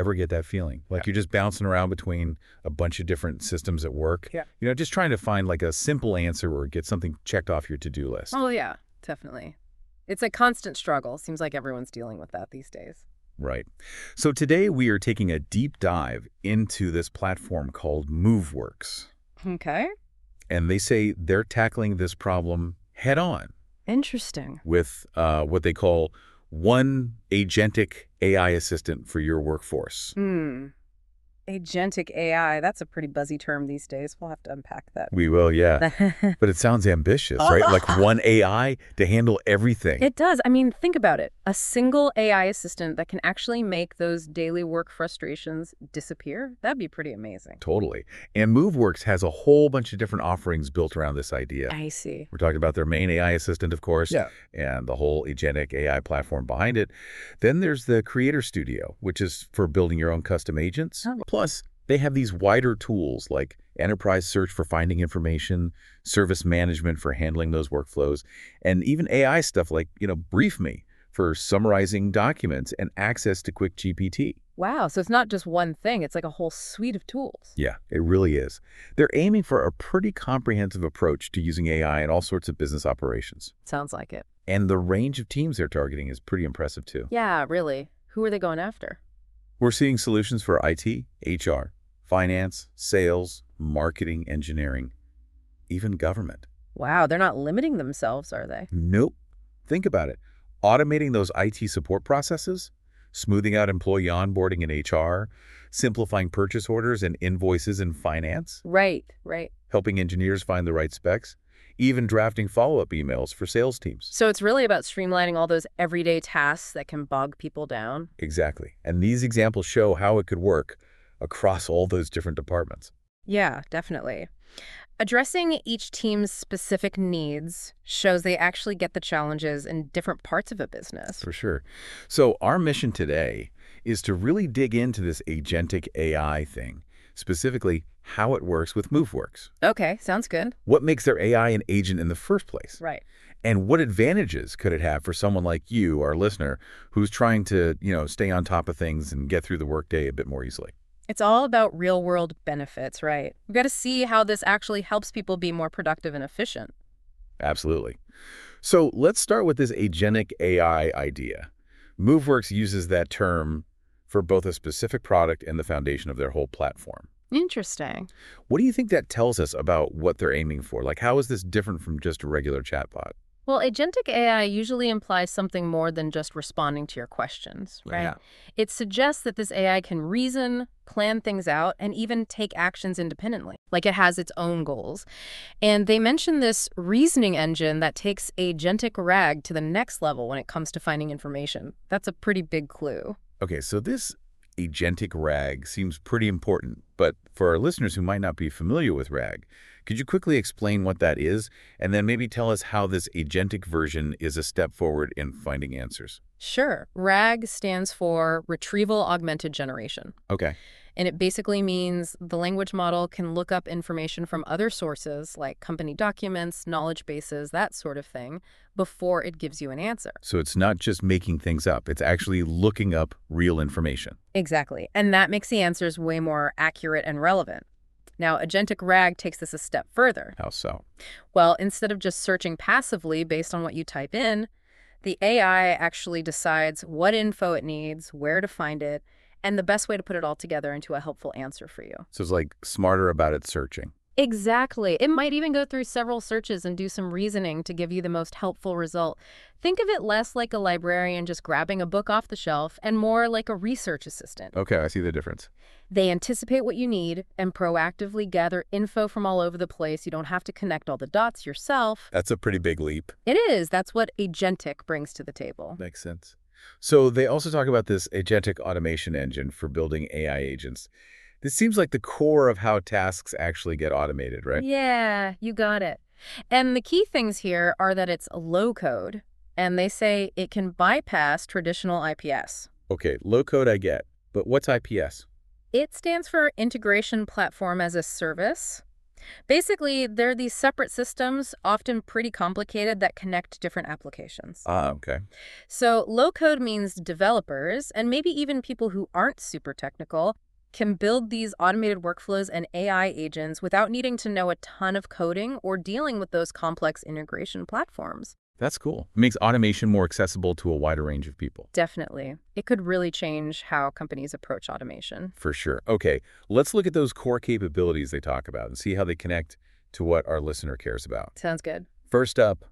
ever get that feeling? Like you're just bouncing around between a bunch of different systems at work? Yeah. Just trying to find like a simple answer or get something checked off your to-do list. Oh, yeah, definitely. It's a constant struggle. Seems like everyone's dealing with that these days. Right. So today we are taking a deep dive into this platform called Moveworks. Okay. And they say they're tackling this problem head on Interesting. with what they call one agentic AI assistant for your workforce. Agentic AI, that's a pretty buzzy term these days. We'll have to unpack that. We will, yeah. But it sounds ambitious, right? Like one AI to handle everything. It does. I mean, think about it. A single AI assistant that can actually make those daily work frustrations disappear? That'd be pretty amazing. Totally. And Moveworks has a whole bunch of different offerings built around this idea. I see. We're talking about their main AI assistant, of course, Yeah. and the whole agentic AI platform behind it. Then there's the Creator Studio, which is for building your own custom agents. Oh. Plus, they have these wider tools like enterprise search for finding information, service management for handling those workflows, and even AI stuff like, Brief Me for summarizing documents and access to Quick GPT. Wow, so it's not just one thing. It's like a whole suite of tools. Yeah, it really is. They're aiming for a pretty comprehensive approach to using AI in all sorts of business operations. Sounds like it. And the range of teams they're targeting is pretty impressive, too. Yeah, really. Who are they going after? We're seeing solutions for IT, HR, finance, sales, marketing, engineering, even government. Wow, they're not limiting themselves, are they? Nope. Think about it. Automating those IT support processes, smoothing out employee onboarding in HR, simplifying purchase orders and invoices in finance, Right. helping engineers find the right specs, even drafting follow-up emails for sales teams. So it's really about streamlining all those everyday tasks that can bog people down. Exactly. And these examples show how it could work across all those different departments. Yeah, definitely. Addressing each team's specific needs shows they actually get the challenges in different parts of a business. For sure. So our mission today is to really dig into this agentic AI thing, specifically how it works with Moveworks. Okay, sounds good. What makes their AI an agent in the first place? Right. And what advantages could it have for someone like you, our listener, who's trying to, stay on top of things and get through the workday a bit more easily? It's all about real-world benefits, right? We've got to see how this actually helps people be more productive and efficient. Absolutely. So let's start with this agentic AI idea. Moveworks uses that term for both a specific product and the foundation of their whole platform. Interesting. What do you think that tells us about what they're aiming for? Like, how is this different from just a regular chatbot? Well, agentic AI usually implies something more than just responding to your questions, right? Yeah. It suggests that this AI can reason, plan things out, and even take actions independently, like it has its own goals. And they mention this reasoning engine that takes agentic RAG to the next level when it comes to finding information. That's a pretty big clue. Okay, so this agentic RAG seems pretty important, but for our listeners who might not be familiar with RAG, could you quickly explain what that is, and then maybe tell us how this agentic version is a step forward in finding answers? Sure. RAG stands for Retrieval Augmented Generation. Okay. And it basically means the language model can look up information from other sources like company documents, knowledge bases, that sort of thing, before it gives you an answer. So it's not just making things up, it's actually looking up real information. Exactly. And that makes the answers way more accurate and relevant. Now, agentic RAG takes this a step further. How so? Well, instead of just searching passively based on what you type in, the AI actually decides what info it needs, where to find it, and the best way to put it all together into a helpful answer for you. So it's like smarter about its searching. Exactly. It might even go through several searches and do some reasoning to give you the most helpful result. Think of it less like a librarian just grabbing a book off the shelf and more like a research assistant. Okay, I see the difference. They anticipate what you need and proactively gather info from all over the place. You don't have to connect all the dots yourself. That's a pretty big leap. It is. That's what agentic brings to the table. Makes sense. So they also talk about this agentic automation engine for building AI agents. This seems like the core of how tasks actually get automated, right? Yeah, you got it. And the key things here are that it's low code, and they say it can bypass traditional IPS. Okay, low code I get, but what's IPS? It stands for Integration Platform as a Service. Basically, they're these separate systems, often pretty complicated, that connect different applications. Ah, okay. So low-code means developers, and maybe even people who aren't super technical, can build these automated workflows and AI agents without needing to know a ton of coding or dealing with those complex integration platforms. That's cool. It makes automation more accessible to a wider range of people. Definitely. It could really change how companies approach automation. For sure. Okay, let's look at those core capabilities they talk about and see how they connect to what our listener cares about. Sounds good. First up,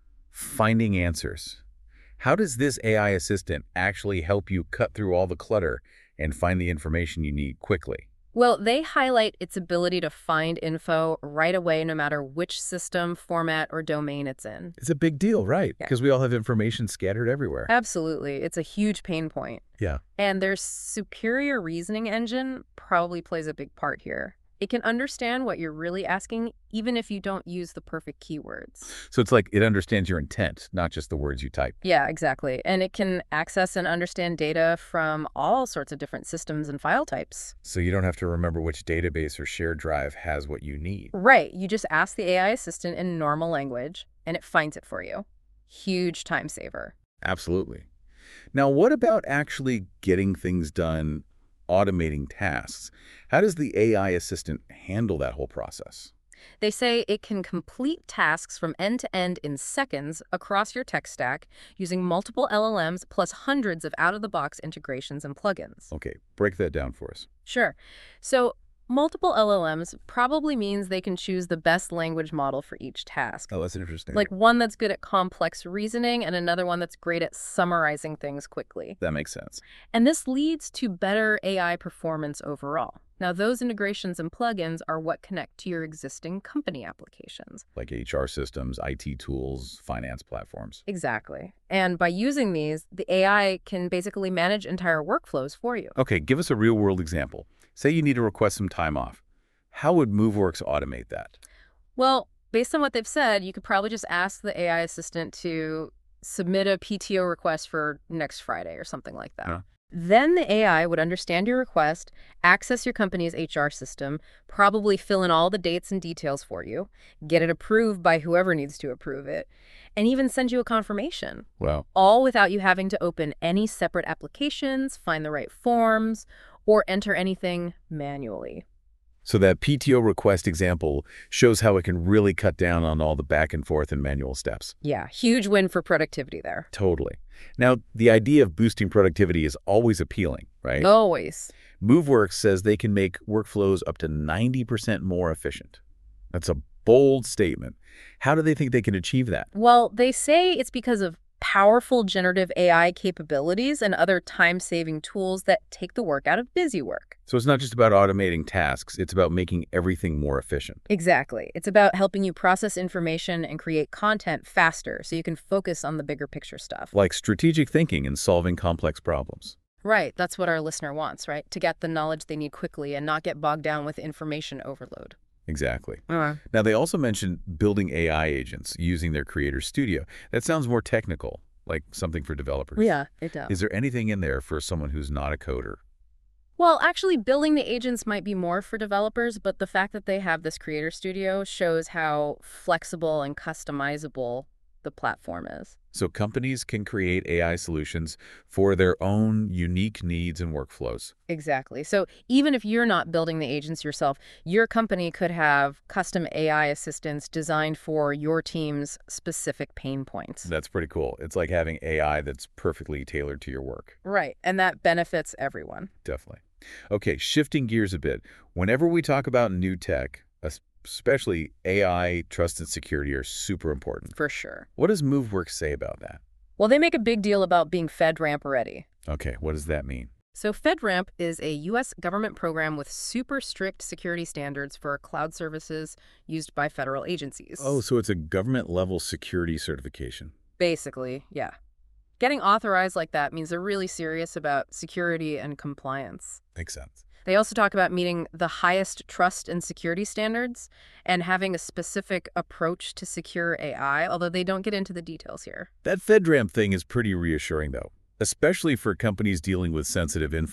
finding answers. How does this AI assistant actually help you cut through all the clutter and find the information you need quickly? Well, they highlight its ability to find info right away, no matter which system, format, or domain it's in. It's a big deal, right? Yeah. Because we all have information scattered everywhere. Absolutely. It's a huge pain point. Yeah. And their superior reasoning engine probably plays a big part here. It can understand what you're really asking, even if you don't use the perfect keywords. So it's like it understands your intent, not just the words you type. Yeah, exactly. And it can access and understand data from all sorts of different systems and file types. So you don't have to remember which database or shared drive has what you need. Right. You just ask the AI assistant in normal language, and it finds it for you. Huge time saver. Absolutely. Now, what about actually getting things done, automating tasks? How does the AI assistant handle that whole process? They say it can complete tasks from end to end in seconds across your tech stack using multiple LLMs plus hundreds of out-of-the-box integrations and plugins. Okay, break that down for us. Sure. So multiple LLMs probably means they can choose the best language model for each task. Oh, that's interesting. Like one that's good at complex reasoning and another one that's great at summarizing things quickly. That makes sense. And this leads to better AI performance overall. Now, those integrations and plugins are what connect to your existing company applications. Like HR systems, IT tools, finance platforms. Exactly. And by using these, the AI can basically manage entire workflows for you. Okay, give us a real-world example. Say you need to request some time off. How would Moveworks automate that? Well, based on what they've said, you could probably just ask the AI assistant to submit a PTO request for next Friday or something like that. Huh? Then the AI would understand your request, access your company's HR system, probably fill in all the dates and details for you, get it approved by whoever needs to approve it, and even send you a confirmation. Wow. All without you having to open any separate applications, find the right forms, or enter anything manually. So that PTO request example shows how it can really cut down on all the back and forth and manual steps. Yeah, huge win for productivity there. Totally. Now, the idea of boosting productivity is always appealing, right? Always. Moveworks says they can make workflows up to 90% more efficient. That's a bold statement. How do they think they can achieve that? Well, they say it's because of powerful generative AI capabilities and other time-saving tools that take the work out of busy work. So it's not just about automating tasks, it's about making everything more efficient. Exactly. It's about helping you process information and create content faster so you can focus on the bigger picture stuff. Like strategic thinking and solving complex problems. Right. That's what our listener wants, right? To get the knowledge they need quickly and not get bogged down with information overload. Exactly. Now, they also mentioned building AI agents using their Creator Studio. That sounds more technical, like something for developers. Yeah, it does. Is there anything in there for someone who's not a coder? Well, actually, building the agents might be more for developers, but the fact that they have this Creator Studio shows how flexible and customizable the platform is. So companies can create AI solutions for their own unique needs and workflows. Exactly. So even if you're not building the agents yourself, your company could have custom AI assistants designed for your team's specific pain points. That's pretty cool. It's like having AI that's perfectly tailored to your work. Right. And that benefits everyone. Definitely. Okay, shifting gears a bit. Whenever we talk about new tech, especially AI, trust, and security are super important. For sure. What does Moveworks say about that? Well, they make a big deal about being FedRAMP ready. Okay, what does that mean? So FedRAMP is a U.S. government program with super strict security standards for cloud services used by federal agencies. Oh, so it's a government-level security certification. Basically, yeah. Getting authorized like that means they're really serious about security and compliance. Makes sense. They also talk about meeting the highest trust and security standards and having a specific approach to secure AI, although they don't get into the details here. That FedRAMP thing is pretty reassuring, though, especially for companies dealing with sensitive info.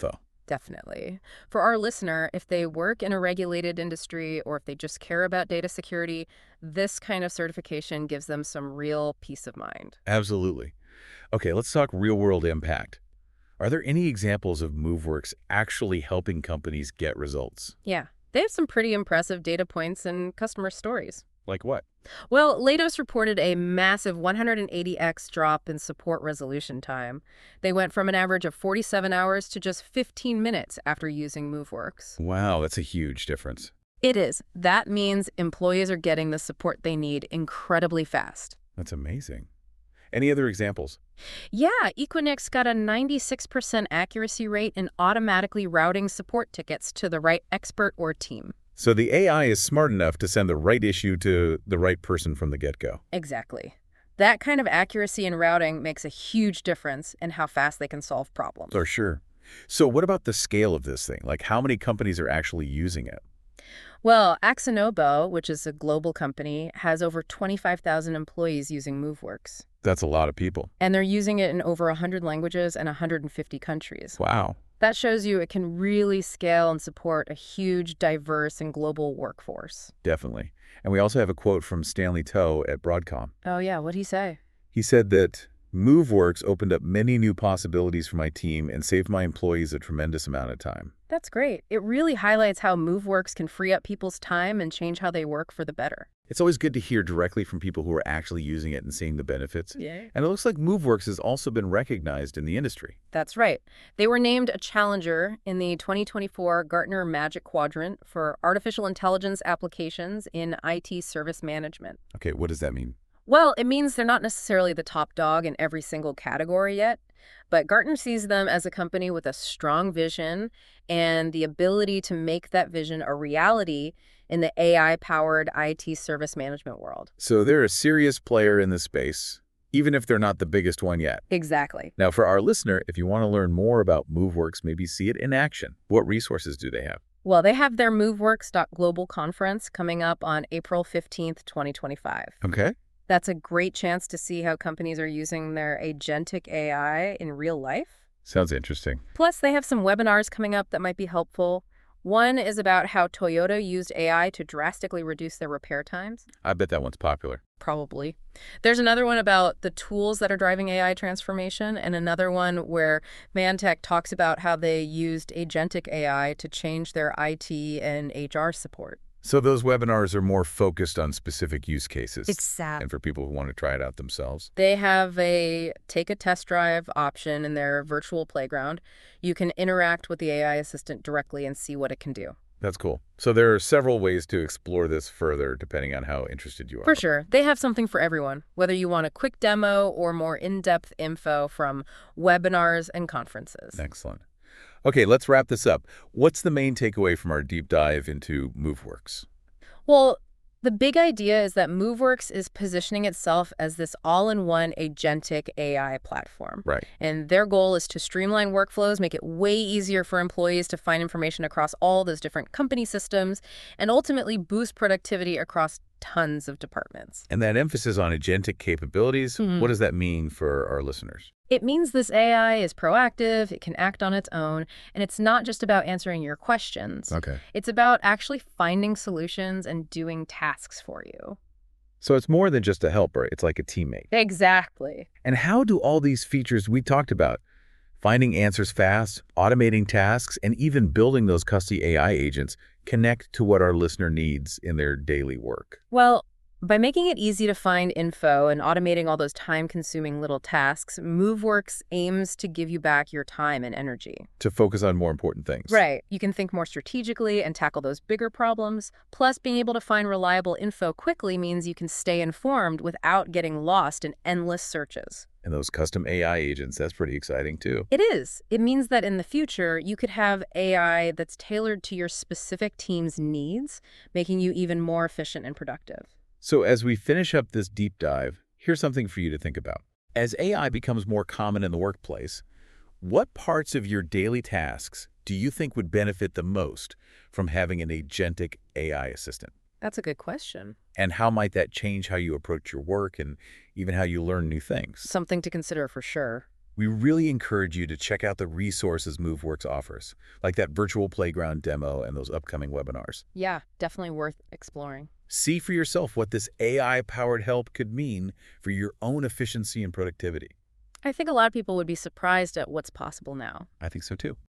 Definitely. For our listener, if they work in a regulated industry or if they just care about data security, this kind of certification gives them some real peace of mind. Absolutely. Okay, let's talk real-world impact. Are there any examples of MoveWorks actually helping companies get results? Yeah, they have some pretty impressive data points and customer stories. Like what? Well, Leidos reported a massive 180x drop in support resolution time. They went from an average of 47 hours to just 15 minutes after using MoveWorks. Wow, that's a huge difference. It is. That means employees are getting the support they need incredibly fast. That's amazing. Any other examples? Yeah, Equinix got a 96% accuracy rate in automatically routing support tickets to the right expert or team. So the AI is smart enough to send the right issue to the right person from the get-go. Exactly. That kind of accuracy in routing makes a huge difference in how fast they can solve problems. For sure. So what about the scale of this thing? Like how many companies are actually using it? Well, Akzonobo, which is a global company, has over 25,000 employees using MoveWorks. That's a lot of people. And they're using it in over 100 languages and 150 countries. Wow. That shows you it can really scale and support a huge, diverse, and global workforce. Definitely. And we also have a quote from Stanley Toe at Broadcom. Oh, yeah. What'd he say? He said that MoveWorks opened up many new possibilities for my team and saved my employees a tremendous amount of time. That's great. It really highlights how MoveWorks can free up people's time and change how they work for the better. It's always good to hear directly from people who are actually using it and seeing the benefits. Yeah. And it looks like MoveWorks has also been recognized in the industry. That's right. They were named a challenger in the 2024 Gartner Magic Quadrant for artificial intelligence applications in IT service management. Okay, what does that mean? Well, it means they're not necessarily the top dog in every single category yet, but Gartner sees them as a company with a strong vision and the ability to make that vision a reality in the AI-powered IT service management world. So they're a serious player in this space, even if they're not the biggest one yet. Exactly. Now, for our listener, if you want to learn more about MoveWorks, maybe see it in action, what resources do they have? Well, they have their MoveWorks.global conference coming up on April 15th, 2025. Okay. That's a great chance to see how companies are using their agentic AI in real life. Sounds interesting. Plus, they have some webinars coming up that might be helpful. One is about how Toyota used AI to drastically reduce their repair times. I bet that one's popular. Probably. There's another one about the tools that are driving AI transformation, and another one where Mantech talks about how they used agentic AI to change their IT and HR support. So those webinars are more focused on specific use cases. Exactly. And for people who want to try it out themselves. They have a take a test drive option in their virtual playground. You can interact with the AI assistant directly and see what it can do. That's cool. So there are several ways to explore this further depending on how interested you are. For sure. They have something for everyone, whether you want a quick demo or more in-depth info from webinars and conferences. Excellent. Okay, let's wrap this up. What's the main takeaway from our deep dive into MoveWorks? Well, the big idea is that MoveWorks is positioning itself as this all-in-one agentic AI platform. Right. And their goal is to streamline workflows, make it way easier for employees to find information across all those different company systems, and ultimately boost productivity across tons of departments. And that emphasis on agentic capabilities, what does that mean for our listeners? It means this AI is proactive, it can act on its own, and it's not just about answering your questions. Okay. It's about actually finding solutions and doing tasks for you. So it's more than just a helper. It's like a teammate. Exactly. And how do all these features we talked about, finding answers fast, automating tasks, and even building those custom AI agents, connect to what our listener needs in their daily work? Well, by making it easy to find info and automating all those time-consuming little tasks, MoveWorks aims to give you back your time and energy. To focus on more important things. Right. You can think more strategically and tackle those bigger problems. Plus, being able to find reliable info quickly means you can stay informed without getting lost in endless searches. And those custom AI agents, that's pretty exciting too. It is. It means that in the future, you could have AI that's tailored to your specific team's needs, making you even more efficient and productive. So as we finish up this deep dive, here's something for you to think about. As AI becomes more common in the workplace, what parts of your daily tasks do you think would benefit the most from having an agentic AI assistant? That's a good question. And how might that change how you approach your work and even how you learn new things? Something to consider for sure. We really encourage you to check out the resources MoveWorks offers, like that virtual playground demo and those upcoming webinars. Yeah, definitely worth exploring. See for yourself what this AI-powered help could mean for your own efficiency and productivity. I think a lot of people would be surprised at what's possible now. I think so too.